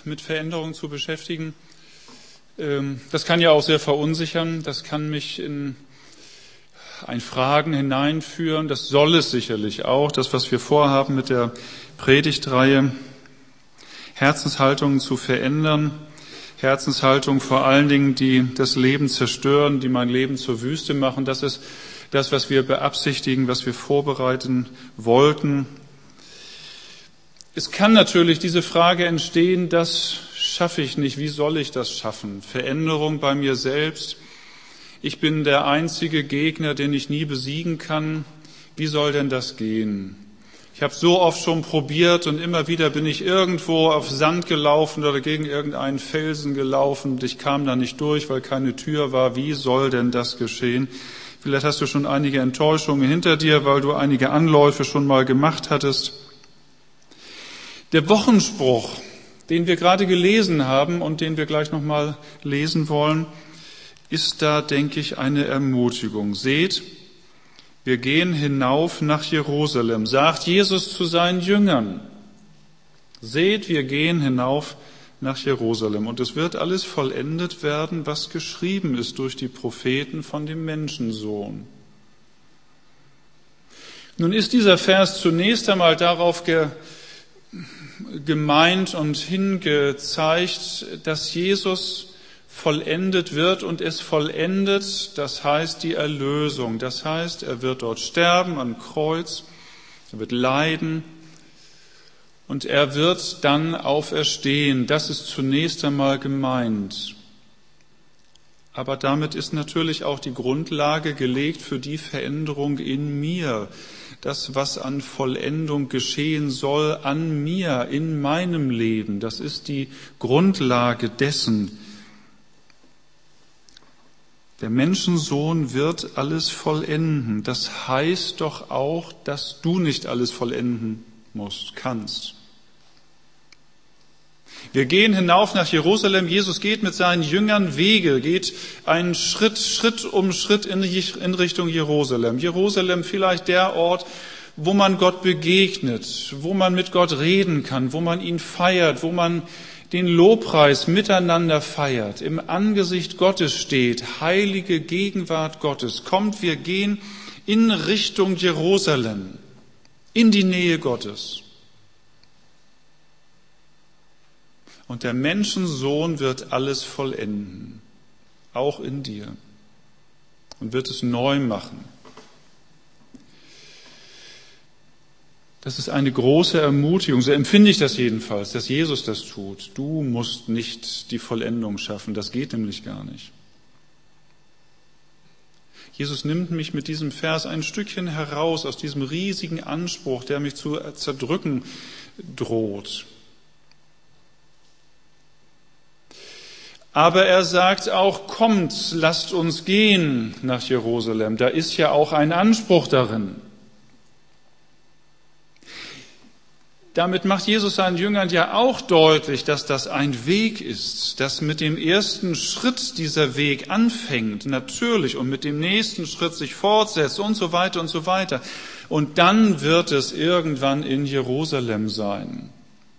mit Veränderung zu beschäftigen. Das kann ja auch sehr verunsichern, das kann mich in ein Fragen hineinführen, das soll es sicherlich auch, das, was wir vorhaben mit der Predigtreihe, Herzenshaltungen zu verändern, Herzenshaltungen vor allen Dingen, die das Leben zerstören, die mein Leben zur Wüste machen, das ist das, was wir beabsichtigen, was wir vorbereiten wollten. Es kann natürlich diese Frage entstehen, das schaffe ich nicht, wie soll ich das schaffen? Veränderung bei mir selbst. Ich bin der einzige Gegner, den ich nie besiegen kann. Wie soll denn das gehen? Ich habe so oft schon probiert und immer wieder bin ich irgendwo auf Sand gelaufen oder gegen irgendeinen Felsen gelaufen und ich kam da nicht durch, weil keine Tür war. Wie soll denn das geschehen? Vielleicht hast du schon einige Enttäuschungen hinter dir, weil du einige Anläufe schon mal gemacht hattest. Der Wochenspruch, den wir gerade gelesen haben und den wir gleich nochmal lesen wollen, ist da, denke ich, eine Ermutigung. Seht, wir gehen hinauf nach Jerusalem, sagt Jesus zu seinen Jüngern. Seht, wir gehen hinauf nach Jerusalem. Und es wird alles vollendet werden, was geschrieben ist durch die Propheten von dem Menschensohn. Nun ist dieser Vers zunächst einmal darauf gemeint und hingezeigt, dass Jesus vollendet wird und es vollendet, das heißt die Erlösung. Das heißt, er wird dort sterben am Kreuz, er wird leiden und er wird dann auferstehen. Das ist zunächst einmal gemeint. Aber damit ist natürlich auch die Grundlage gelegt für die Veränderung in mir. Das, was an Vollendung geschehen soll, an mir, in meinem Leben. Das ist die Grundlage dessen. Der Menschensohn wird alles vollenden. Das heißt doch auch, dass du nicht alles vollenden kannst. Wir gehen hinauf nach Jerusalem. Jesus geht mit seinen Jüngern Wege, geht einen Schritt um Schritt in Richtung Jerusalem. Jerusalem vielleicht der Ort, wo man Gott begegnet, wo man mit Gott reden kann, wo man ihn feiert, wo man den Lobpreis miteinander feiert, im Angesicht Gottes steht, heilige Gegenwart Gottes. Kommt, wir gehen in Richtung Jerusalem, in die Nähe Gottes. Und der Menschensohn wird alles vollenden, auch in dir, und wird es neu machen. Das ist eine große Ermutigung, so empfinde ich das jedenfalls, dass Jesus das tut. Du musst nicht die Vollendung schaffen, das geht nämlich gar nicht. Jesus nimmt mich mit diesem Vers ein Stückchen heraus aus diesem riesigen Anspruch, der mich zu zerdrücken droht. Aber er sagt auch, kommt, lasst uns gehen nach Jerusalem. Da ist ja auch ein Anspruch darin. Damit macht Jesus seinen Jüngern ja auch deutlich, dass das ein Weg ist, dass mit dem ersten Schritt dieser Weg anfängt, natürlich, und mit dem nächsten Schritt sich fortsetzt und so weiter und so weiter. Und dann wird es irgendwann in Jerusalem sein.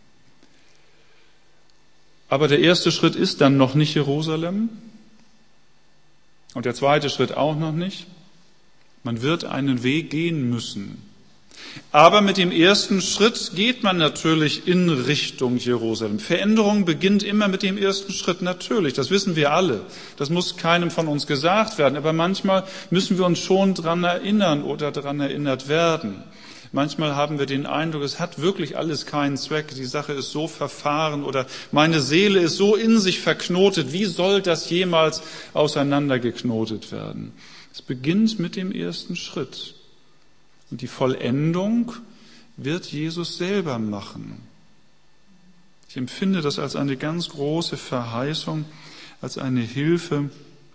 Aber der erste Schritt ist dann noch nicht Jerusalem und der zweite Schritt auch noch nicht. Man wird einen Weg gehen müssen. Aber mit dem ersten Schritt geht man natürlich in Richtung Jerusalem. Veränderung beginnt immer mit dem ersten Schritt, natürlich, das wissen wir alle. Das muss keinem von uns gesagt werden, aber manchmal müssen wir uns schon daran erinnern oder daran erinnert werden. Manchmal haben wir den Eindruck, es hat wirklich alles keinen Zweck, die Sache ist so verfahren oder meine Seele ist so in sich verknotet, wie soll das jemals auseinandergeknotet werden? Es beginnt mit dem ersten Schritt. Und die Vollendung wird Jesus selber machen. Ich empfinde das als eine ganz große Verheißung, als eine Hilfe.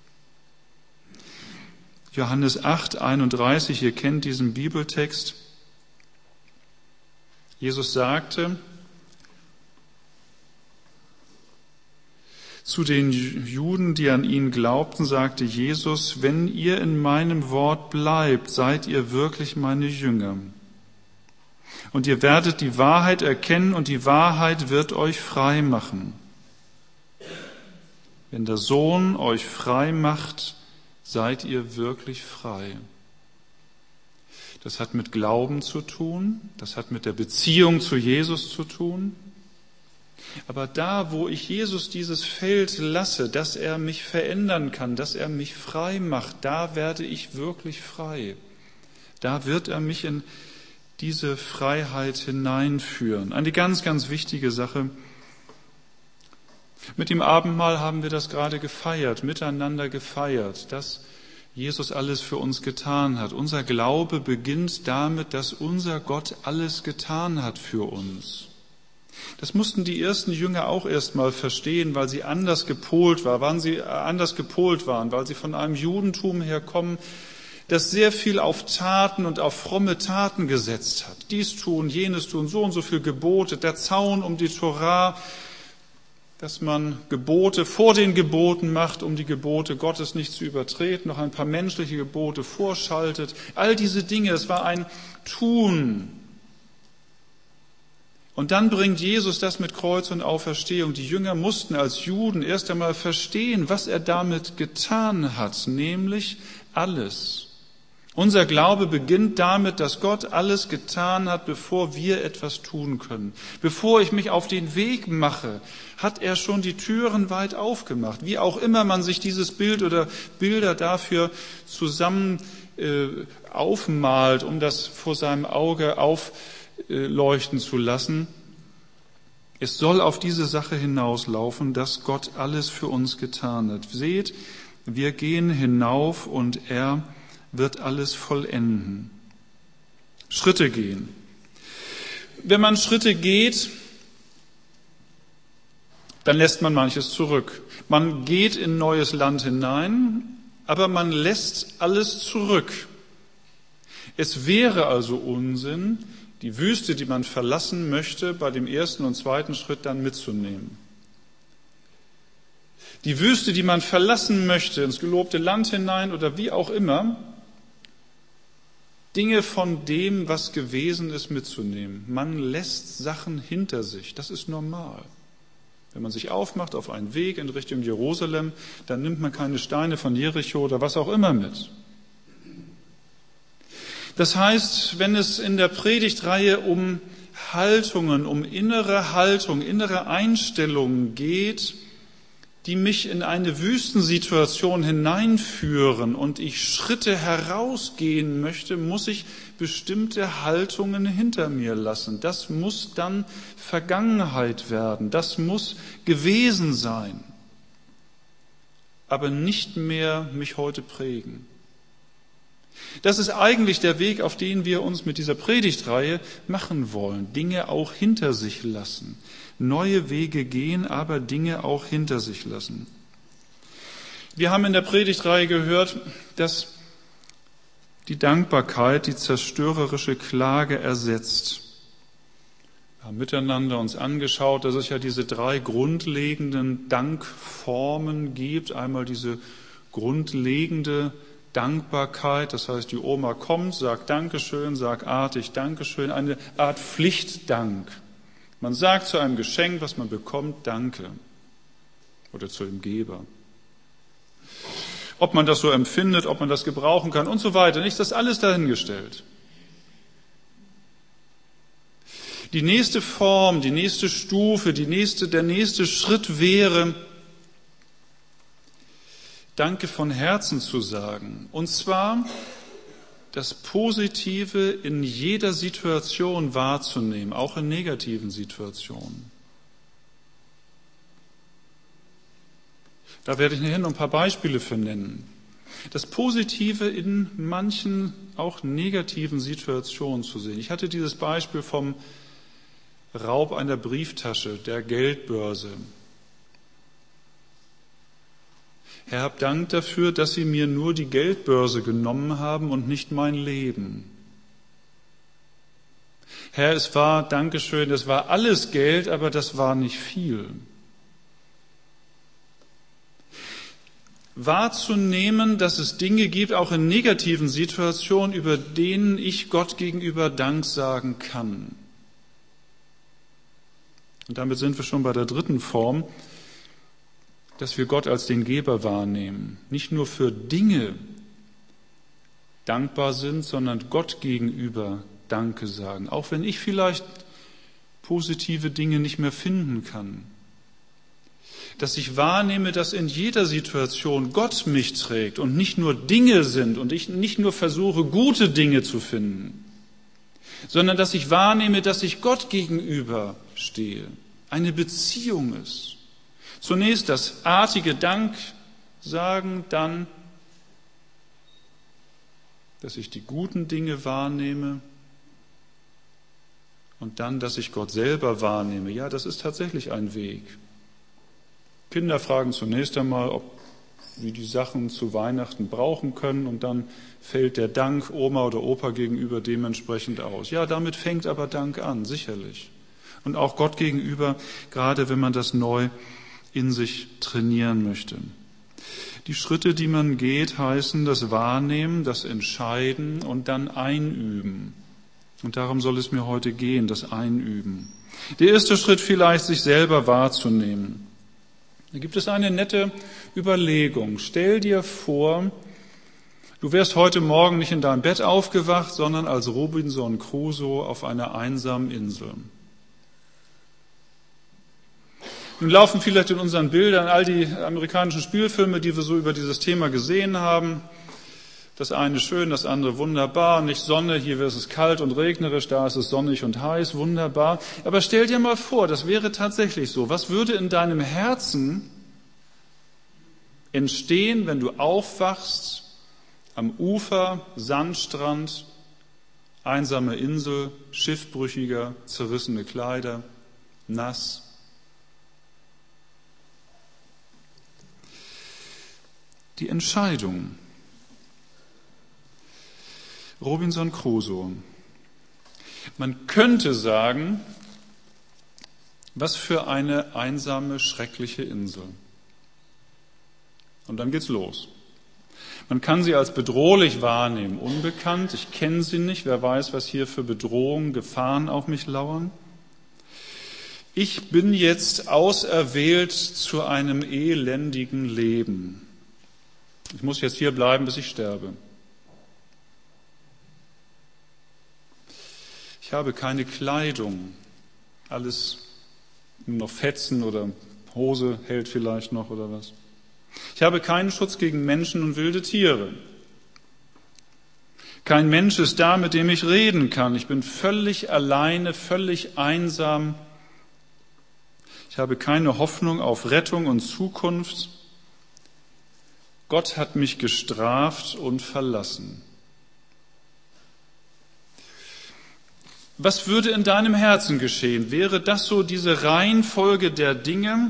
Johannes 8,31, ihr kennt diesen Bibeltext. Jesus sagte zu den Juden, die an ihn glaubten, sagte Jesus, wenn ihr in meinem Wort bleibt, seid ihr wirklich meine Jünger. Und ihr werdet die Wahrheit erkennen und die Wahrheit wird euch frei machen. Wenn der Sohn euch frei macht, seid ihr wirklich frei. Das hat mit Glauben zu tun, das hat mit der Beziehung zu Jesus zu tun. Aber da, wo ich Jesus dieses Feld lasse, dass er mich verändern kann, dass er mich frei macht, da werde ich wirklich frei. Da wird er mich in diese Freiheit hineinführen. Eine ganz, ganz wichtige Sache. Mit dem Abendmahl haben wir das gerade gefeiert, miteinander gefeiert, dass Jesus alles für uns getan hat. Unser Glaube beginnt damit, dass unser Gott alles getan hat für uns. Das mussten die ersten Jünger auch erst mal verstehen, weil sie anders gepolt waren, weil sie von einem Judentum herkommen, das sehr viel auf Taten und auf fromme Taten gesetzt hat. Dies tun, jenes tun, so und so viel Gebote, der Zaun um die Torah, dass man Gebote vor den Geboten macht, um die Gebote Gottes nicht zu übertreten, noch ein paar menschliche Gebote vorschaltet. All diese Dinge, es war ein Tun. Und dann bringt Jesus das mit Kreuz und Auferstehung. Die Jünger mussten als Juden erst einmal verstehen, was er damit getan hat, nämlich alles. Unser Glaube beginnt damit, dass Gott alles getan hat, bevor wir etwas tun können. Bevor ich mich auf den Weg mache, hat er schon die Türen weit aufgemacht. Wie auch immer man sich dieses Bild oder Bilder dafür zusammen aufmalt, um das vor seinem Auge aufleuchten zu lassen. Es soll auf diese Sache hinauslaufen, dass Gott alles für uns getan hat. Seht, wir gehen hinauf und er wird alles vollenden. Schritte gehen. Wenn man Schritte geht, dann lässt man manches zurück. Man geht in ein neues Land hinein, aber man lässt alles zurück. Es wäre also Unsinn, die Wüste, die man verlassen möchte, bei dem ersten und zweiten Schritt dann mitzunehmen. Die Wüste, die man verlassen möchte, ins gelobte Land hinein oder wie auch immer, Dinge von dem, was gewesen ist, mitzunehmen. Man lässt Sachen hinter sich. Das ist normal. Wenn man sich aufmacht auf einen Weg in Richtung Jerusalem, dann nimmt man keine Steine von Jericho oder was auch immer mit. Das heißt, wenn es in der Predigtreihe um Haltungen, um innere Haltung, innere Einstellungen geht, die mich in eine Wüstensituation hineinführen und ich Schritte herausgehen möchte, muss ich bestimmte Haltungen hinter mir lassen. Das muss dann Vergangenheit werden. Das muss gewesen sein, aber nicht mehr mich heute prägen. Das ist eigentlich der Weg, auf den wir uns mit dieser Predigtreihe machen wollen. Dinge auch hinter sich lassen. Neue Wege gehen, aber Dinge auch hinter sich lassen. Wir haben in der Predigtreihe gehört, dass die Dankbarkeit die zerstörerische Klage ersetzt. Wir haben miteinander uns angeschaut, dass es ja diese 3 grundlegenden Dankformen gibt. Einmal diese grundlegende Dankbarkeit, das heißt, die Oma kommt, sagt Dankeschön, sagt artig Dankeschön, eine Art Pflichtdank. Man sagt zu einem Geschenk, was man bekommt, Danke. Oder zu dem Geber. Ob man das so empfindet, ob man das gebrauchen kann und so weiter, nicht, das ist alles dahingestellt. Die nächste Form, die nächste Stufe, der nächste Schritt wäre, Danke von Herzen zu sagen. Und zwar das Positive in jeder Situation wahrzunehmen, auch in negativen Situationen. Da werde ich nachher noch ein paar Beispiele für nennen. Das Positive in manchen auch negativen Situationen zu sehen. Ich hatte dieses Beispiel vom Raub einer Brieftasche, der Geldbörse. Herr, hab Dank dafür, dass Sie mir nur die Geldbörse genommen haben und nicht mein Leben. Herr, es war alles Geld, aber das war nicht viel. Wahrzunehmen, dass es Dinge gibt, auch in negativen Situationen, über denen ich Gott gegenüber Dank sagen kann. Und damit sind wir schon bei der dritten Form. dass wir Gott als den Geber wahrnehmen, nicht nur für Dinge dankbar sind, sondern Gott gegenüber Danke sagen, auch wenn ich vielleicht positive Dinge nicht mehr finden kann. Dass ich wahrnehme, dass in jeder Situation Gott mich trägt und nicht nur Dinge sind und ich nicht nur versuche, gute Dinge zu finden, sondern dass ich wahrnehme, dass ich Gott gegenüber stehe, eine Beziehung ist. Zunächst das artige Dank sagen, dann, dass ich die guten Dinge wahrnehme und dann, dass ich Gott selber wahrnehme. Ja, das ist tatsächlich ein Weg. Kinder fragen zunächst einmal, ob sie die Sachen zu Weihnachten brauchen können und dann fällt der Dank Oma oder Opa gegenüber dementsprechend aus. Ja, damit fängt aber Dank an, sicherlich. Und auch Gott gegenüber, gerade wenn man das neu in sich trainieren möchte. Die Schritte, die man geht, heißen das Wahrnehmen, das Entscheiden und dann Einüben. Und darum soll es mir heute gehen, das Einüben. Der erste Schritt vielleicht, sich selber wahrzunehmen. Da gibt es eine nette Überlegung. Stell dir vor, du wärst heute Morgen nicht in deinem Bett aufgewacht, sondern als Robinson Crusoe auf einer einsamen Insel. Nun laufen vielleicht in unseren Bildern all die amerikanischen Spielfilme, die wir so über dieses Thema gesehen haben. Das eine schön, das andere wunderbar, nicht Sonne, hier ist es kalt und regnerisch, da ist es sonnig und heiß, wunderbar. Aber stell dir mal vor, das wäre tatsächlich so. Was würde in deinem Herzen entstehen, wenn du aufwachst, am Ufer, Sandstrand, einsame Insel, Schiffbrüchiger, zerrissene Kleider, nass? Die Entscheidung. Robinson Crusoe. Man könnte sagen, was für eine einsame, schreckliche Insel. Und dann geht's los. Man kann sie als bedrohlich wahrnehmen, unbekannt, ich kenne sie nicht, wer weiß, was hier für Bedrohungen, Gefahren auf mich lauern. Ich bin jetzt auserwählt zu einem elendigen Leben. Ich muss jetzt hier bleiben, bis ich sterbe. Ich habe keine Kleidung, alles nur noch Fetzen oder Hose hält vielleicht noch oder was. Ich habe keinen Schutz gegen Menschen und wilde Tiere. Kein Mensch ist da, mit dem ich reden kann. Ich bin völlig alleine, völlig einsam. Ich habe keine Hoffnung auf Rettung und Zukunft. Gott hat mich gestraft und verlassen. Was würde in deinem Herzen geschehen? Wäre das so diese Reihenfolge der Dinge?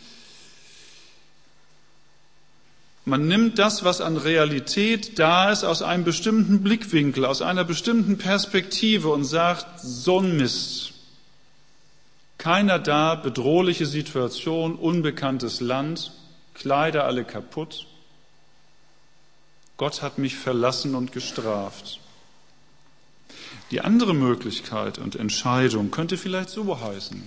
Man nimmt das, was an Realität da ist, aus einem bestimmten Blickwinkel, aus einer bestimmten Perspektive und sagt, so ein Mist. Keiner da, bedrohliche Situation, unbekanntes Land, Kleider alle kaputt. Gott hat mich verlassen und gestraft. Die andere Möglichkeit und Entscheidung könnte vielleicht so heißen: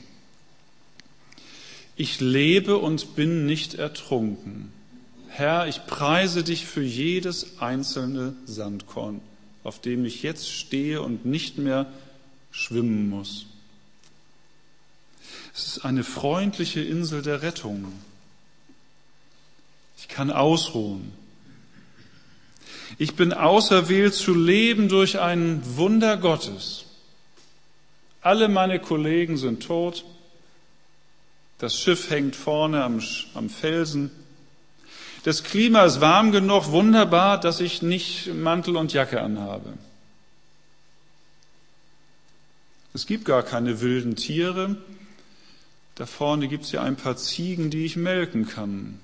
Ich lebe und bin nicht ertrunken. Herr, ich preise dich für jedes einzelne Sandkorn, auf dem ich jetzt stehe und nicht mehr schwimmen muss. Es ist eine freundliche Insel der Rettung. Ich kann ausruhen. Ich bin auserwählt zu leben durch ein Wunder Gottes. Alle meine Kollegen sind tot. Das Schiff hängt vorne am Felsen. Das Klima ist warm genug, wunderbar, dass ich nicht Mantel und Jacke anhabe. Es gibt gar keine wilden Tiere. Da vorne gibt es ja ein paar Ziegen, die ich melken kann.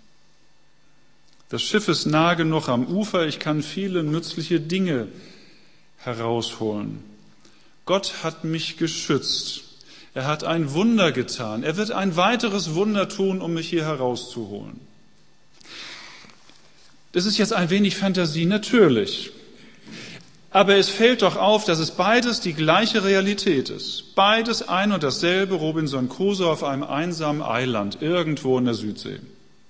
Das Schiff ist nah genug am Ufer, ich kann viele nützliche Dinge herausholen. Gott hat mich geschützt. Er hat ein Wunder getan. Er wird ein weiteres Wunder tun, um mich hier herauszuholen. Das ist jetzt ein wenig Fantasie, natürlich. Aber es fällt doch auf, dass es beides die gleiche Realität ist. Beides ein und dasselbe, Robinson Crusoe auf einem einsamen Eiland, irgendwo in der Südsee.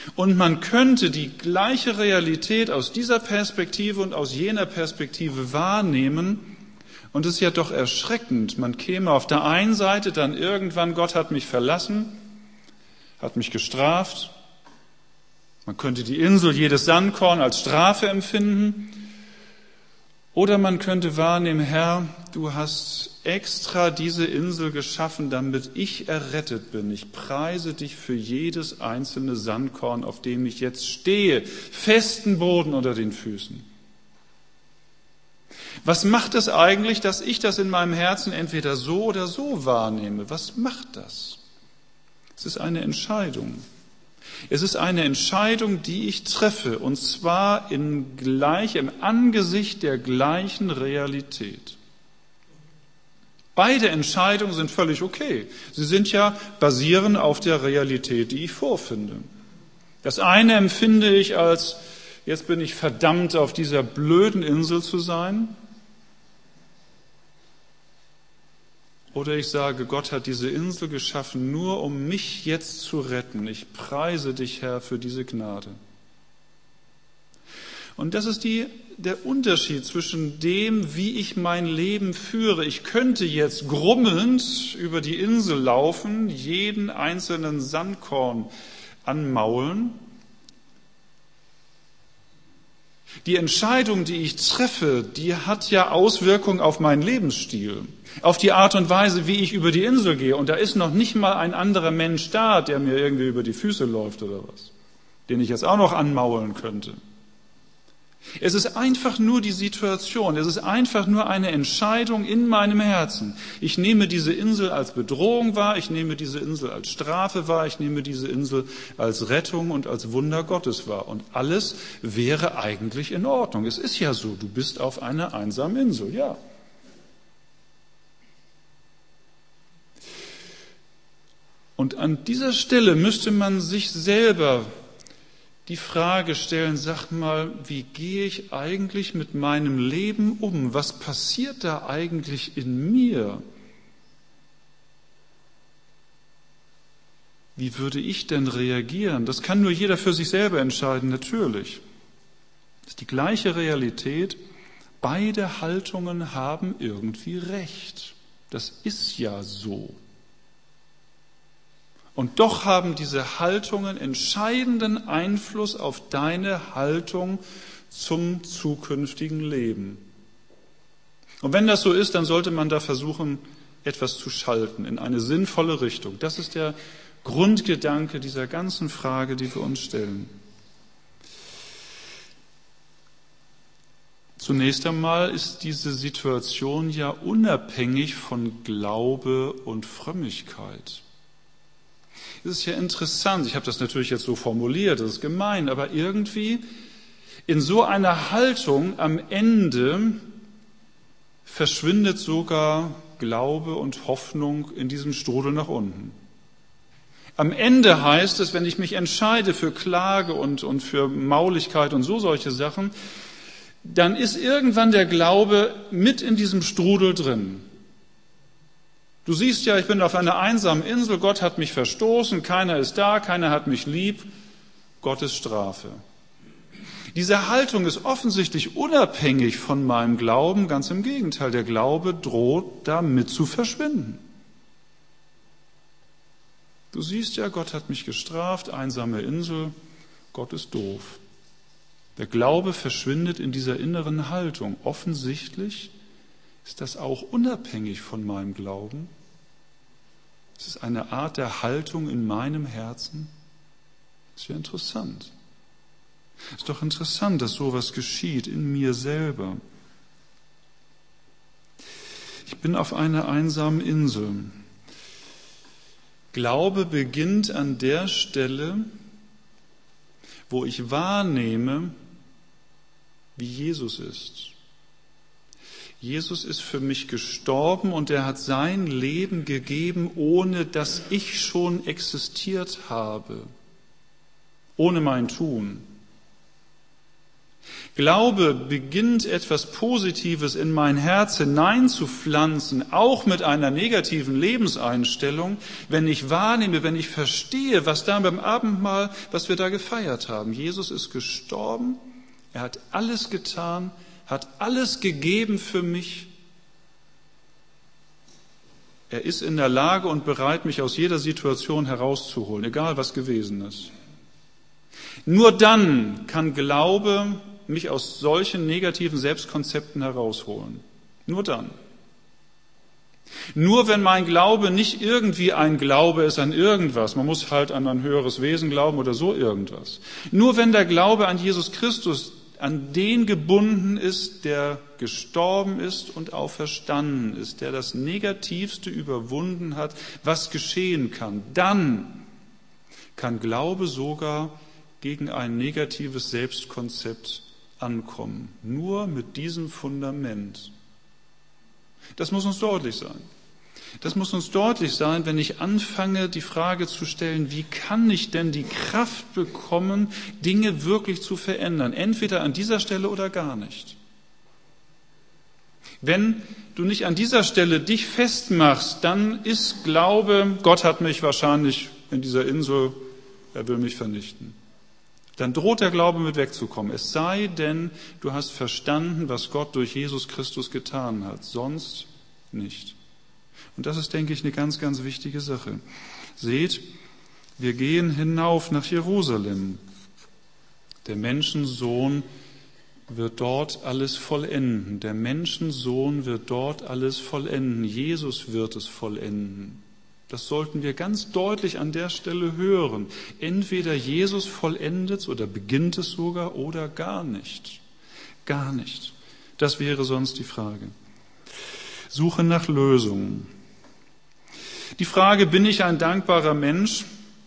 Und man könnte die gleiche Realität aus dieser Perspektive und aus jener Perspektive wahrnehmen. Und es ist ja doch erschreckend. Man käme auf der einen Seite dann irgendwann, Gott hat mich verlassen, hat mich gestraft. Man könnte die Insel, jedes Sandkorn als Strafe empfinden. Oder man könnte wahrnehmen, Herr, du hast extra diese Insel geschaffen, damit ich errettet bin. Ich preise dich für jedes einzelne Sandkorn, auf dem ich jetzt stehe. Festen Boden unter den Füßen. Was macht es eigentlich, dass ich das in meinem Herzen entweder so oder so wahrnehme? Was macht das? Es ist eine Entscheidung. Es ist eine Entscheidung, die ich treffe, und zwar im Angesicht der gleichen Realität. Beide Entscheidungen sind völlig okay. Sie sind ja basierend auf der Realität, die ich vorfinde. Das eine empfinde ich als, jetzt bin ich verdammt, auf dieser blöden Insel zu sein. Oder ich sage, Gott hat diese Insel geschaffen, nur um mich jetzt zu retten. Ich preise dich, Herr, für diese Gnade. Und das ist der Unterschied zwischen dem, wie ich mein Leben führe. Ich könnte jetzt grummelnd über die Insel laufen, jeden einzelnen Sandkorn anmaulen. Die Entscheidung, die ich treffe, die hat ja Auswirkungen auf meinen Lebensstil, auf die Art und Weise, wie ich über die Insel gehe. Und da ist noch nicht mal ein anderer Mensch da, der mir irgendwie über die Füße läuft oder was, den ich jetzt auch noch anmaulen könnte. Es ist einfach nur die Situation, es ist einfach nur eine Entscheidung in meinem Herzen. Ich nehme diese Insel als Bedrohung wahr, ich nehme diese Insel als Strafe wahr, ich nehme diese Insel als Rettung und als Wunder Gottes wahr. Und alles wäre eigentlich in Ordnung. Es ist ja so, du bist auf einer einsamen Insel, ja. Und an dieser Stelle müsste man sich selber die Frage stellen, sag mal, wie gehe ich eigentlich mit meinem Leben um? Was passiert da eigentlich in mir? Wie würde ich denn reagieren? Das kann nur jeder für sich selber entscheiden, natürlich. Das ist die gleiche Realität. Beide Haltungen haben irgendwie recht. Das ist ja so. Und doch haben diese Haltungen entscheidenden Einfluss auf deine Haltung zum zukünftigen Leben. Und wenn das so ist, dann sollte man da versuchen, etwas zu schalten in eine sinnvolle Richtung. Das ist der Grundgedanke dieser ganzen Frage, die wir uns stellen. Zunächst einmal ist diese Situation ja unabhängig von Glaube und Frömmigkeit. Das ist ja interessant. Ich habe das natürlich jetzt so formuliert, das ist gemein, aber irgendwie in so einer Haltung am Ende verschwindet sogar Glaube und Hoffnung in diesem Strudel nach unten. Am Ende heißt es, wenn ich mich entscheide für Klage und für Mauligkeit und solche Sachen, dann ist irgendwann der Glaube mit in diesem Strudel drin. Du siehst ja, ich bin auf einer einsamen Insel, Gott hat mich verstoßen, keiner ist da, keiner hat mich lieb, Gottes Strafe. Diese Haltung ist offensichtlich unabhängig von meinem Glauben, ganz im Gegenteil, der Glaube droht damit zu verschwinden. Du siehst ja, Gott hat mich gestraft, einsame Insel, Gott ist doof. Der Glaube verschwindet in dieser inneren Haltung. Offensichtlich ist das auch unabhängig von meinem Glauben? Es ist eine Art der Haltung in meinem Herzen? Das ist ja interessant. Es ist doch interessant, dass sowas geschieht in mir selber. Ich bin auf einer einsamen Insel. Glaube beginnt an der Stelle, wo ich wahrnehme, wie Jesus ist. Jesus ist für mich gestorben und er hat sein Leben gegeben, ohne dass ich schon existiert habe, ohne mein Tun. Glaube beginnt etwas Positives in mein Herz hineinzupflanzen, auch mit einer negativen Lebenseinstellung, wenn ich wahrnehme, wenn ich verstehe, was da beim Abendmahl, was wir da gefeiert haben. Jesus ist gestorben, er hat alles getan, hat alles gegeben für mich. Er ist in der Lage und bereit, mich aus jeder Situation herauszuholen, egal was gewesen ist. Nur dann kann Glaube mich aus solchen negativen Selbstkonzepten herausholen. Nur dann. Nur wenn mein Glaube nicht irgendwie ein Glaube ist an irgendwas, man muss halt an ein höheres Wesen glauben oder so irgendwas. Nur wenn der Glaube an Jesus Christus an den gebunden ist, der gestorben ist und auferstanden ist, der das Negativste überwunden hat, was geschehen kann, dann kann Glaube sogar gegen ein negatives Selbstkonzept ankommen. Nur mit diesem Fundament. Das muss uns deutlich sein. Das muss uns deutlich sein, wenn ich anfange, die Frage zu stellen, wie kann ich denn die Kraft bekommen, Dinge wirklich zu verändern? Entweder an dieser Stelle oder gar nicht. Wenn du nicht an dieser Stelle dich festmachst, dann ist Glaube, Gott hat mich wahrscheinlich in dieser Insel, er will mich vernichten. Dann droht der Glaube mit wegzukommen. Es sei denn, du hast verstanden, was Gott durch Jesus Christus getan hat. Sonst nicht. Und das ist, denke ich, eine ganz, ganz wichtige Sache. Seht, wir gehen hinauf nach Jerusalem. Der Menschensohn wird dort alles vollenden. Der Menschensohn wird dort alles vollenden. Jesus wird es vollenden. Das sollten wir ganz deutlich an der Stelle hören. Entweder Jesus vollendet es oder beginnt es sogar oder gar nicht. Gar nicht. Das wäre sonst die Frage. Suche nach Lösungen. Die Frage, bin ich ein dankbarer Mensch?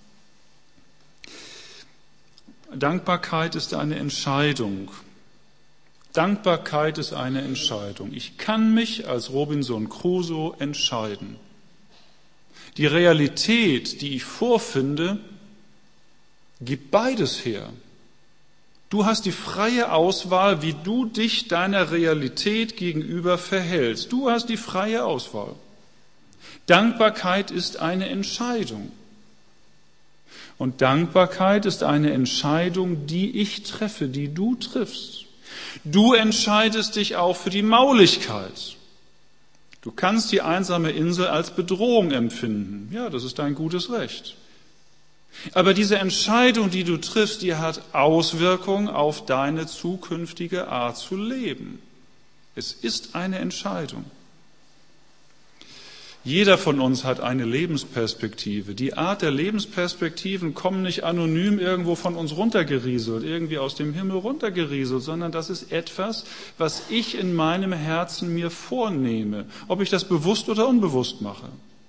Dankbarkeit ist eine Entscheidung. Dankbarkeit ist eine Entscheidung. Ich kann mich als Robinson Crusoe entscheiden. Die Realität, die ich vorfinde, gibt beides her. Du hast die freie Auswahl, wie du dich deiner Realität gegenüber verhältst. Du hast die freie Auswahl. Dankbarkeit ist eine Entscheidung. Und Dankbarkeit ist eine Entscheidung, die ich treffe, die du triffst. Du entscheidest dich auch für die Mauligkeit. Du kannst die einsame Insel als Bedrohung empfinden. Ja, das ist dein gutes Recht. Aber diese Entscheidung, die du triffst, die hat Auswirkungen auf deine zukünftige Art zu leben. Es ist eine Entscheidung. Jeder von uns hat eine Lebensperspektive. Die Art der Lebensperspektiven kommen nicht anonym irgendwo von uns runtergerieselt, irgendwie aus dem Himmel runtergerieselt, sondern das ist etwas, was ich in meinem Herzen mir vornehme, ob ich das bewusst oder unbewusst mache.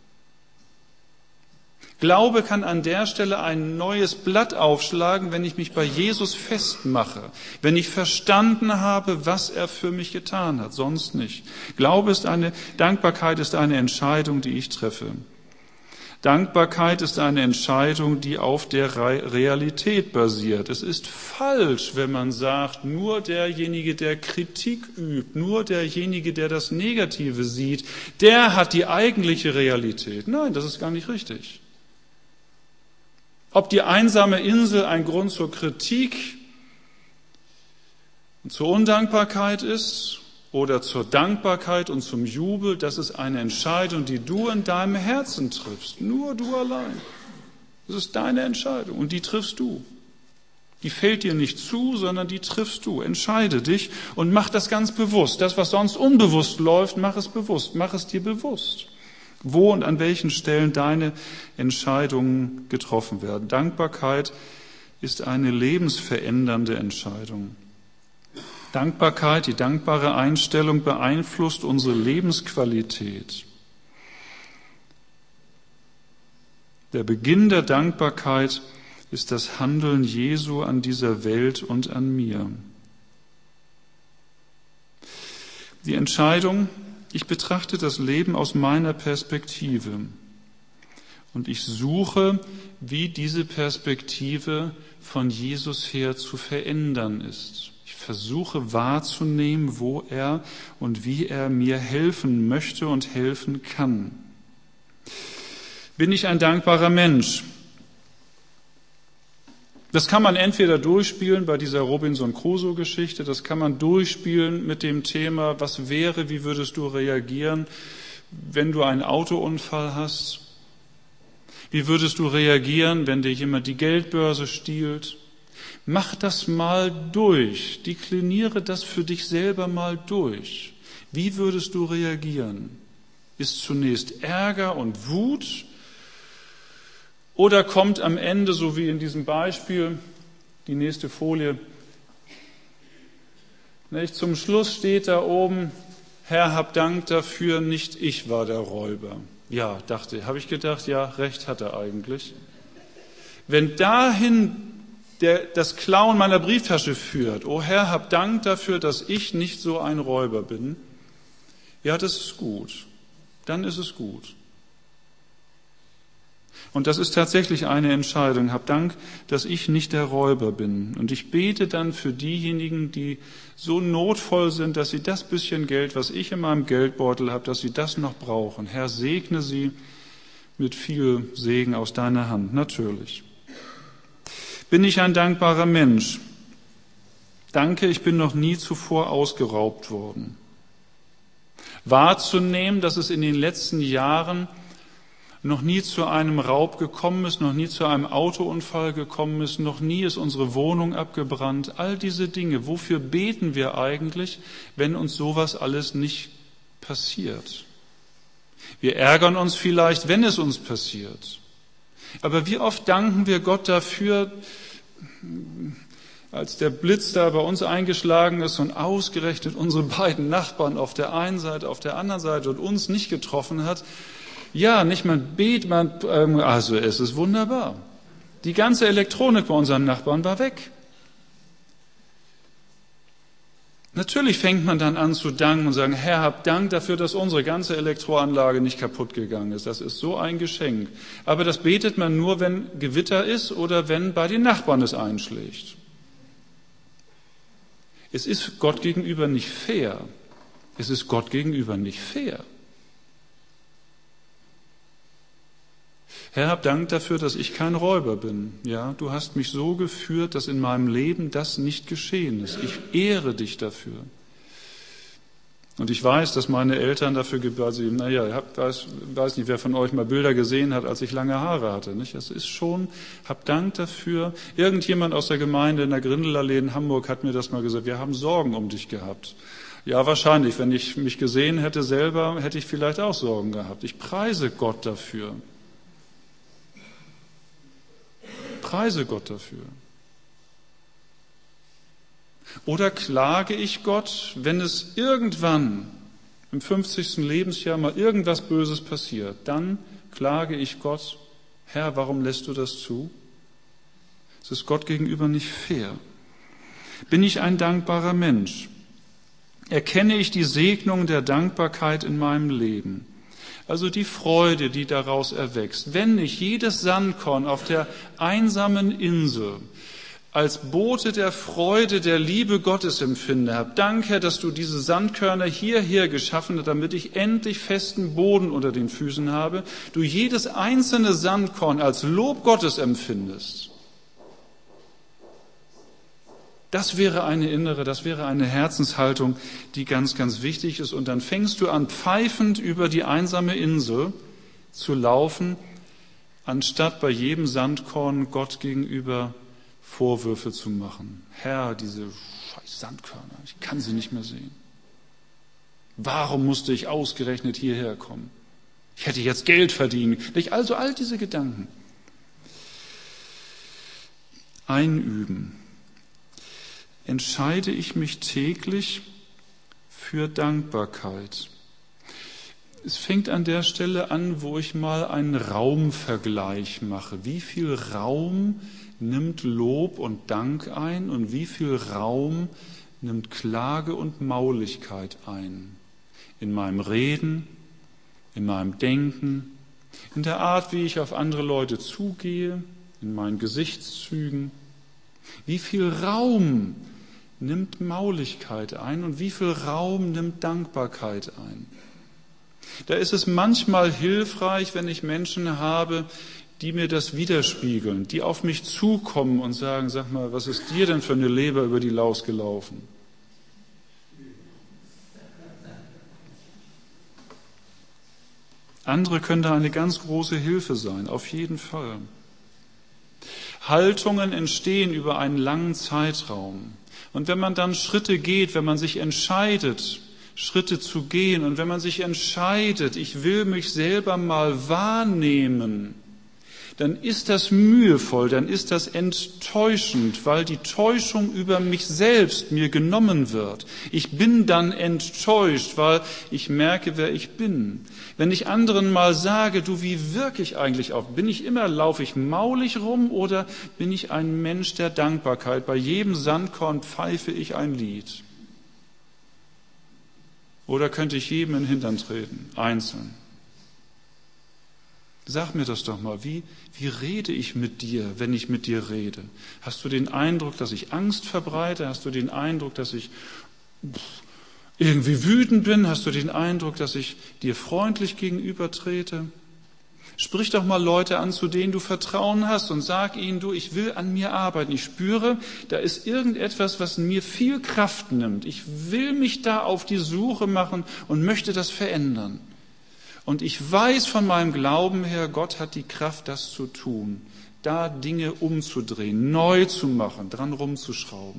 Glaube kann an der Stelle ein neues Blatt aufschlagen, wenn ich mich bei Jesus festmache, wenn ich verstanden habe, was er für mich getan hat, sonst nicht. Dankbarkeit ist eine Entscheidung, die ich treffe. Dankbarkeit ist eine Entscheidung, die auf der Realität basiert. Es ist falsch, wenn man sagt, nur derjenige, der Kritik übt, nur derjenige, der das Negative sieht, der hat die eigentliche Realität. Nein, das ist gar nicht richtig. Ob die einsame Insel ein Grund zur Kritik und zur Undankbarkeit ist oder zur Dankbarkeit und zum Jubel, das ist eine Entscheidung, die du in deinem Herzen triffst. Nur du allein. Das ist deine Entscheidung und die triffst du. Die fällt dir nicht zu, sondern die triffst du. Entscheide dich und mach das ganz bewusst. Das, was sonst unbewusst läuft, mach es bewusst. Mach es dir bewusst. Wo und an welchen Stellen deine Entscheidungen getroffen werden. Dankbarkeit ist eine lebensverändernde Entscheidung. Dankbarkeit, die dankbare Einstellung beeinflusst unsere Lebensqualität. Der Beginn der Dankbarkeit ist das Handeln Jesu an dieser Welt und an mir. Die Entscheidung, ich betrachte das Leben aus meiner Perspektive und ich suche, wie diese Perspektive von Jesus her zu verändern ist. Ich versuche wahrzunehmen, wo er und wie er mir helfen möchte und helfen kann. Bin ich ein dankbarer Mensch? Das kann man entweder durchspielen bei dieser Robinson-Crusoe-Geschichte, das kann man durchspielen mit dem Thema, was wäre, wie würdest du reagieren, wenn du einen Autounfall hast? Wie würdest du reagieren, wenn dir jemand die Geldbörse stiehlt? Mach das mal durch, dekliniere das für dich selber mal durch. Wie würdest du reagieren? Ist zunächst Ärger und Wut? Oder kommt am Ende, so wie in diesem Beispiel, die nächste Folie, nicht? Zum Schluss steht da oben, Herr, hab Dank dafür, nicht ich war der Räuber. Ja, habe ich gedacht, ja, recht hat er eigentlich. Wenn dahin das Klauen meiner Brieftasche führt, oh Herr, hab Dank dafür, dass ich nicht so ein Räuber bin, ja, das ist gut. Dann ist es gut. Und das ist tatsächlich eine Entscheidung. Hab Dank, dass ich nicht der Räuber bin. Und ich bete dann für diejenigen, die so notvoll sind, dass sie das bisschen Geld, was ich in meinem Geldbeutel habe, dass sie das noch brauchen. Herr, segne sie mit viel Segen aus deiner Hand. Natürlich. Bin ich ein dankbarer Mensch? Danke, ich bin noch nie zuvor ausgeraubt worden. Wahrzunehmen, dass es in den letzten Jahren noch nie zu einem Raub gekommen ist, noch nie zu einem Autounfall gekommen ist, noch nie ist unsere Wohnung abgebrannt. All diese Dinge, wofür beten wir eigentlich, wenn uns sowas alles nicht passiert? Wir ärgern uns vielleicht, wenn es uns passiert. Aber wie oft danken wir Gott dafür, als der Blitz da bei uns eingeschlagen ist und ausgerechnet unsere beiden Nachbarn auf der einen Seite, auf der anderen Seite und uns nicht getroffen hat. Ja, nicht man betet, also es ist wunderbar. Die ganze Elektronik bei unseren Nachbarn war weg. Natürlich fängt man dann an zu danken und sagen, Herr, hab Dank dafür, dass unsere ganze Elektroanlage nicht kaputt gegangen ist. Das ist so ein Geschenk. Aber das betet man nur, wenn Gewitter ist oder wenn bei den Nachbarn es einschlägt. Es ist Gott gegenüber nicht fair. Es ist Gott gegenüber nicht fair. Herr, hab Dank dafür, dass ich kein Räuber bin. Ja, du hast mich so geführt, dass in meinem Leben das nicht geschehen ist. Ich ehre dich dafür. Und ich weiß, dass meine Eltern dafür, ich weiß nicht, wer von euch mal Bilder gesehen hat, als ich lange Haare hatte. Nicht? Das ist schon, hab Dank dafür. Irgendjemand aus der Gemeinde in der Grindelallee in Hamburg hat mir das mal gesagt, wir haben Sorgen um dich gehabt. Ja, wahrscheinlich, wenn ich mich gesehen hätte selber, hätte ich vielleicht auch Sorgen gehabt. Ich preise Gott dafür. Preise Gott dafür. Oder klage ich Gott, wenn es irgendwann im 50. Lebensjahr mal irgendwas Böses passiert, dann klage ich Gott, Herr, warum lässt du das zu? Es ist Gott gegenüber nicht fair. Bin ich ein dankbarer Mensch? Erkenne ich die Segnung der Dankbarkeit in meinem Leben? Also die Freude, die daraus erwächst. Wenn ich jedes Sandkorn auf der einsamen Insel als Bote der Freude, der Liebe Gottes empfinde, hab Dank, Herr, dass du diese Sandkörner hierher geschaffen hast, damit ich endlich festen Boden unter den Füßen habe, du jedes einzelne Sandkorn als Lob Gottes empfindest. Das wäre eine Herzenshaltung, die ganz, ganz wichtig ist. Und dann fängst du an, pfeifend über die einsame Insel zu laufen, anstatt bei jedem Sandkorn Gott gegenüber Vorwürfe zu machen. Herr, diese scheiß Sandkörner, ich kann sie nicht mehr sehen. Warum musste ich ausgerechnet hierher kommen? Ich hätte jetzt Geld verdienen. Also all diese Gedanken. Einüben. Entscheide ich mich täglich für Dankbarkeit. Es fängt an der Stelle an, wo ich mal einen Raumvergleich mache. Wie viel Raum nimmt Lob und Dank ein und wie viel Raum nimmt Klage und Mauligkeit ein? In meinem Reden, in meinem Denken, in der Art, wie ich auf andere Leute zugehe, in meinen Gesichtszügen. Wie viel Raum nimmt Mauligkeit ein und wie viel Raum nimmt Dankbarkeit ein? Da ist es manchmal hilfreich, wenn ich Menschen habe, die mir das widerspiegeln, die auf mich zukommen und sagen, sag mal, was ist dir denn für eine Leber über die Laus gelaufen? Andere können da eine ganz große Hilfe sein, auf jeden Fall. Haltungen entstehen über einen langen Zeitraum. Und wenn man dann Schritte geht, wenn man sich entscheidet, Schritte zu gehen und wenn man sich entscheidet, ich will mich selber mal wahrnehmen, dann ist das mühevoll, dann ist das enttäuschend, weil die Täuschung über mich selbst mir genommen wird. Ich bin dann enttäuscht, weil ich merke, wer ich bin. Wenn ich anderen mal sage, du, wie wirke ich eigentlich auf? Laufe ich maulig rum oder bin ich ein Mensch der Dankbarkeit? Bei jedem Sandkorn pfeife ich ein Lied. Oder könnte ich jedem in den Hintern treten, einzeln? Sag mir das doch mal, wie rede ich mit dir, wenn ich mit dir rede? Hast du den Eindruck, dass ich Angst verbreite? Hast du den Eindruck, dass ich irgendwie wütend bin? Hast du den Eindruck, dass ich dir freundlich gegenübertrete? Sprich doch mal Leute an, zu denen du Vertrauen hast und sag ihnen, du, ich will an mir arbeiten. Ich spüre, da ist irgendetwas, was mir viel Kraft nimmt. Ich will mich da auf die Suche machen und möchte das verändern. Und ich weiß von meinem Glauben her, Gott hat die Kraft, das zu tun, da Dinge umzudrehen, neu zu machen, dran rumzuschrauben.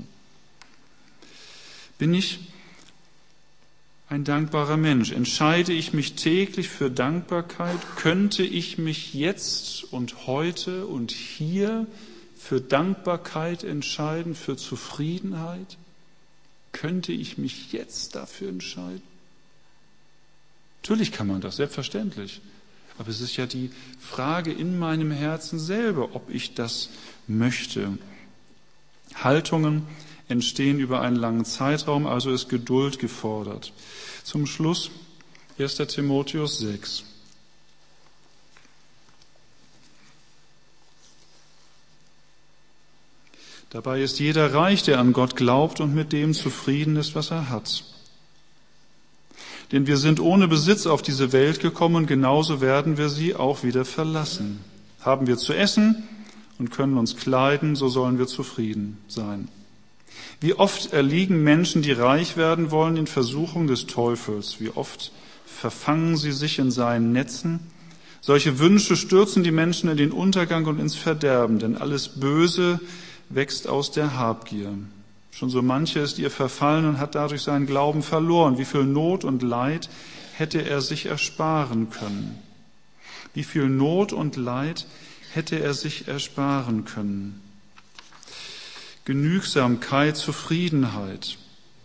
Bin ich ein dankbarer Mensch? Entscheide ich mich täglich für Dankbarkeit? Könnte ich mich jetzt und heute und hier für Dankbarkeit entscheiden, für Zufriedenheit? Könnte ich mich jetzt dafür entscheiden? Natürlich kann man das, selbstverständlich. Aber es ist ja die Frage in meinem Herzen selber, ob ich das möchte. Haltungen entstehen über einen langen Zeitraum, also ist Geduld gefordert. Zum Schluss 1. Timotheus 6. Dabei ist jeder reich, der an Gott glaubt und mit dem zufrieden ist, was er hat. Denn wir sind ohne Besitz auf diese Welt gekommen und genauso werden wir sie auch wieder verlassen. Haben wir zu essen und können uns kleiden, so sollen wir zufrieden sein. Wie oft erliegen Menschen, die reich werden wollen, in Versuchung des Teufels? Wie oft verfangen sie sich in seinen Netzen? Solche Wünsche stürzen die Menschen in den Untergang und ins Verderben, denn alles Böse wächst aus der Habgier. Schon so mancher ist ihr verfallen und hat dadurch seinen Glauben verloren. Wie viel Not und Leid hätte er sich ersparen können? Wie viel Not und Leid hätte er sich ersparen können? Genügsamkeit, Zufriedenheit.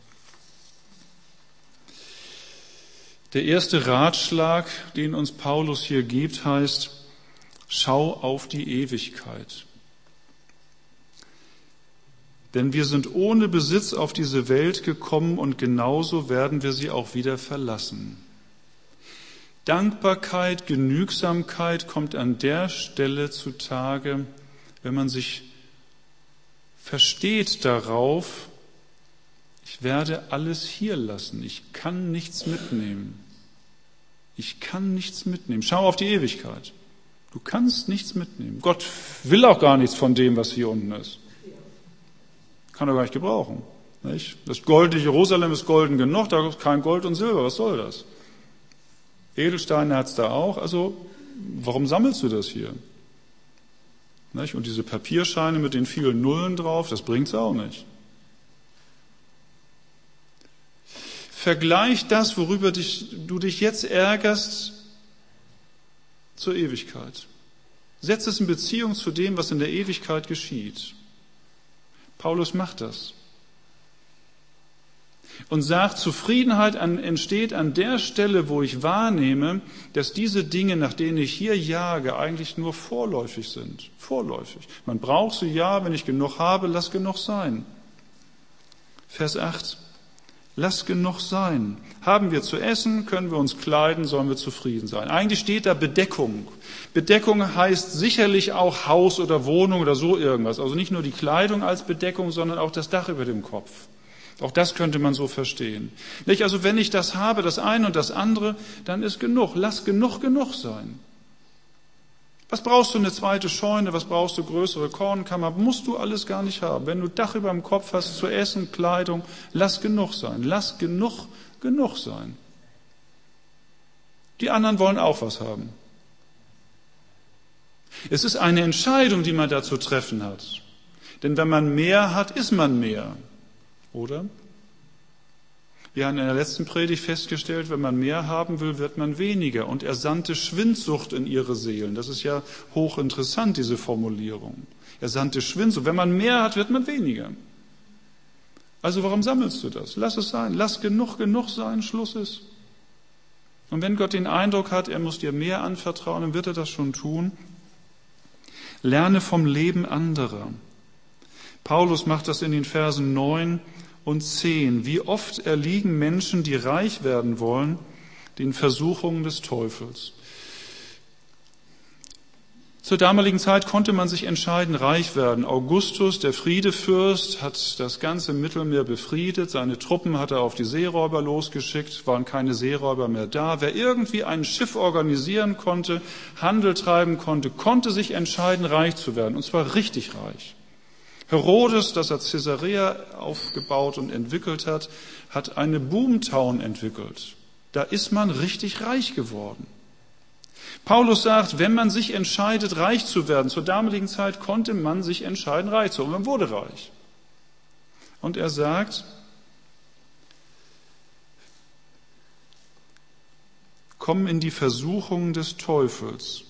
Der erste Ratschlag, den uns Paulus hier gibt, heißt, schau auf die Ewigkeit. Denn wir sind ohne Besitz auf diese Welt gekommen und genauso werden wir sie auch wieder verlassen. Dankbarkeit, Genügsamkeit kommt an der Stelle zutage, wenn man sich versteht darauf, ich werde alles hier lassen, ich kann nichts mitnehmen. Ich kann nichts mitnehmen. Schau auf die Ewigkeit. Du kannst nichts mitnehmen. Gott will auch gar nichts von dem, was hier unten ist. Kann er gar nicht gebrauchen. Nicht? Das goldene Jerusalem ist golden genug, da gibt es kein Gold und Silber, was soll das? Edelsteine hat es da auch, also warum sammelst du das hier? Nicht? Und diese Papierscheine mit den vielen Nullen drauf, das bringt es auch nicht. Vergleich das, worüber du dich jetzt ärgerst, zur Ewigkeit. Setz es in Beziehung zu dem, was in der Ewigkeit geschieht. Paulus macht das. Und sagt, Zufriedenheit entsteht an der Stelle, wo ich wahrnehme, dass diese Dinge, nach denen ich hier jage, eigentlich nur vorläufig sind. Vorläufig. Man braucht sie, ja, wenn ich genug habe, lass genug sein. Vers 8. Lass genug sein. Haben wir zu essen, können wir uns kleiden, sollen wir zufrieden sein. Eigentlich steht da Bedeckung. Bedeckung heißt sicherlich auch Haus oder Wohnung oder so irgendwas. Also nicht nur die Kleidung als Bedeckung, sondern auch das Dach über dem Kopf. Auch das könnte man so verstehen. Nicht? Also wenn ich das habe, das eine und das andere, dann ist genug. Lass genug sein. Was brauchst du eine zweite Scheune? Was brauchst du größere Kornkammer? Musst du alles gar nicht haben. Wenn du Dach über dem Kopf hast, zu essen, Kleidung, lass genug sein. Lass genug sein. Die anderen wollen auch was haben. Es ist eine Entscheidung, die man da zu treffen hat. Denn wenn man mehr hat, ist man mehr. Oder? Wir haben in der letzten Predigt festgestellt, wenn man mehr haben will, wird man weniger. Und er sandte Schwindsucht in ihre Seelen. Das ist ja hochinteressant, diese Formulierung. Er sandte Schwindsucht. Wenn man mehr hat, wird man weniger. Also warum sammelst du das? Lass es sein. Lass genug sein, Schluss ist. Und wenn Gott den Eindruck hat, er muss dir mehr anvertrauen, dann wird er das schon tun. Lerne vom Leben anderer. Paulus macht das in den Versen 9 und 10. Wie oft erliegen Menschen, die reich werden wollen, den Versuchungen des Teufels. Zur damaligen Zeit konnte man sich entscheiden, reich werden. Augustus, der Friedefürst, hat das ganze Mittelmeer befriedet. Seine Truppen hat er auf die Seeräuber losgeschickt, waren keine Seeräuber mehr da. Wer irgendwie ein Schiff organisieren konnte, Handel treiben konnte, konnte sich entscheiden, reich zu werden. Und zwar richtig reich. Herodes, das er Caesarea aufgebaut und entwickelt hat, hat eine Boomtown entwickelt. Da ist man richtig reich geworden. Paulus sagt, wenn man sich entscheidet, reich zu werden, zur damaligen Zeit konnte man sich entscheiden, reich zu werden. Und man wurde reich. Und er sagt, komm in die Versuchung des Teufels.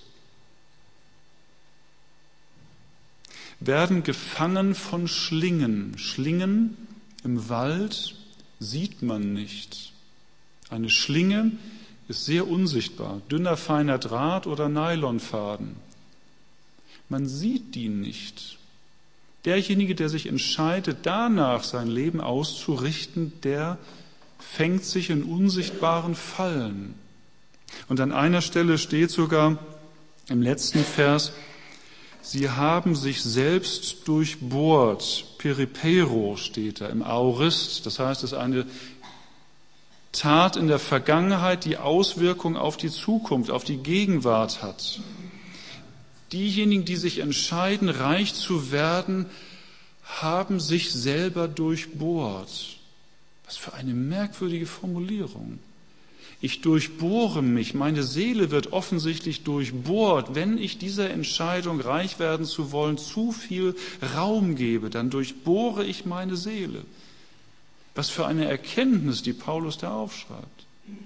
Werden gefangen von Schlingen. Schlingen im Wald sieht man nicht. Eine Schlinge ist sehr unsichtbar. Dünner, feiner Draht oder Nylonfaden. Man sieht die nicht. Derjenige, der sich entscheidet, danach sein Leben auszurichten, der fängt sich in unsichtbaren Fallen. Und an einer Stelle steht sogar im letzten Vers, sie haben sich selbst durchbohrt. Peripero steht da im Aorist. Das heißt, es ist eine Tat in der Vergangenheit, die Auswirkung auf die Zukunft, auf die Gegenwart hat. Diejenigen, die sich entscheiden, reich zu werden, haben sich selber durchbohrt. Was für eine merkwürdige Formulierung. Ich durchbohre mich, meine Seele wird offensichtlich durchbohrt. Wenn ich dieser Entscheidung, reich werden zu wollen, zu viel Raum gebe, dann durchbohre ich meine Seele. Was für eine Erkenntnis, die Paulus da aufschreibt.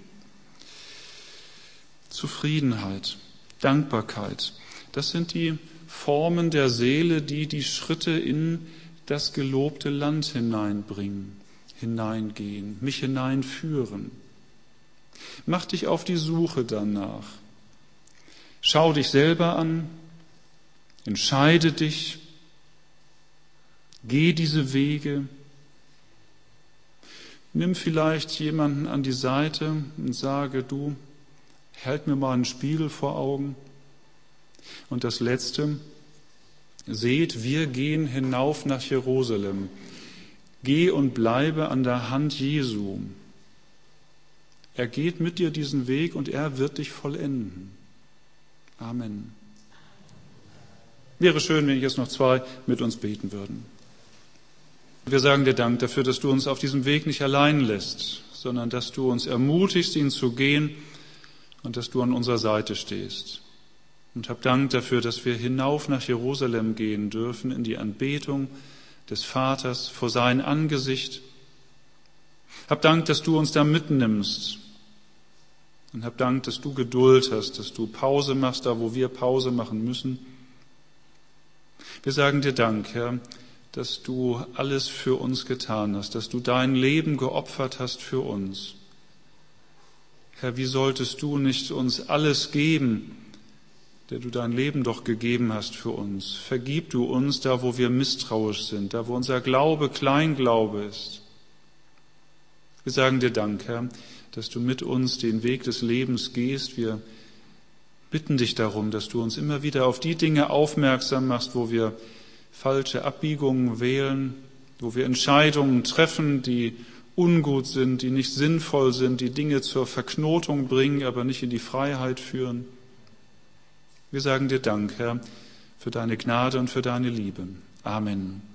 Zufriedenheit, Dankbarkeit, das sind die Formen der Seele, die die Schritte in das gelobte Land hineingehen, mich hineinführen. Mach dich auf die Suche danach. Schau dich selber an, entscheide dich, geh diese Wege. Nimm vielleicht jemanden an die Seite und sage, du, halt mir mal einen Spiegel vor Augen. Und das Letzte, seht, wir gehen hinauf nach Jerusalem. Geh und bleibe an der Hand Jesu. Er geht mit dir diesen Weg und er wird dich vollenden. Amen. Wäre schön, wenn jetzt noch zwei mit uns beten würden. Wir sagen dir Dank dafür, dass du uns auf diesem Weg nicht allein lässt, sondern dass du uns ermutigst, ihn zu gehen und dass du an unserer Seite stehst. Und hab Dank dafür, dass wir hinauf nach Jerusalem gehen dürfen, in die Anbetung des Vaters vor sein Angesicht. Hab Dank, dass du uns da mitnimmst. Und hab Dank, dass du Geduld hast, dass du Pause machst, da wo wir Pause machen müssen. Wir sagen dir Dank, Herr, dass du alles für uns getan hast, dass du dein Leben geopfert hast für uns. Herr, wie solltest du nicht uns alles geben, der du dein Leben doch gegeben hast für uns? Vergib du uns da, wo wir misstrauisch sind, da, wo unser Glaube Kleinglaube ist. Wir sagen dir Dank, Herr, dass du mit uns den Weg des Lebens gehst. Wir bitten dich darum, dass du uns immer wieder auf die Dinge aufmerksam machst, wo wir falsche Abbiegungen wählen, wo wir Entscheidungen treffen, die ungut sind, die nicht sinnvoll sind, die Dinge zur Verknotung bringen, aber nicht in die Freiheit führen. Wir sagen dir Dank, Herr, für deine Gnade und für deine Liebe. Amen.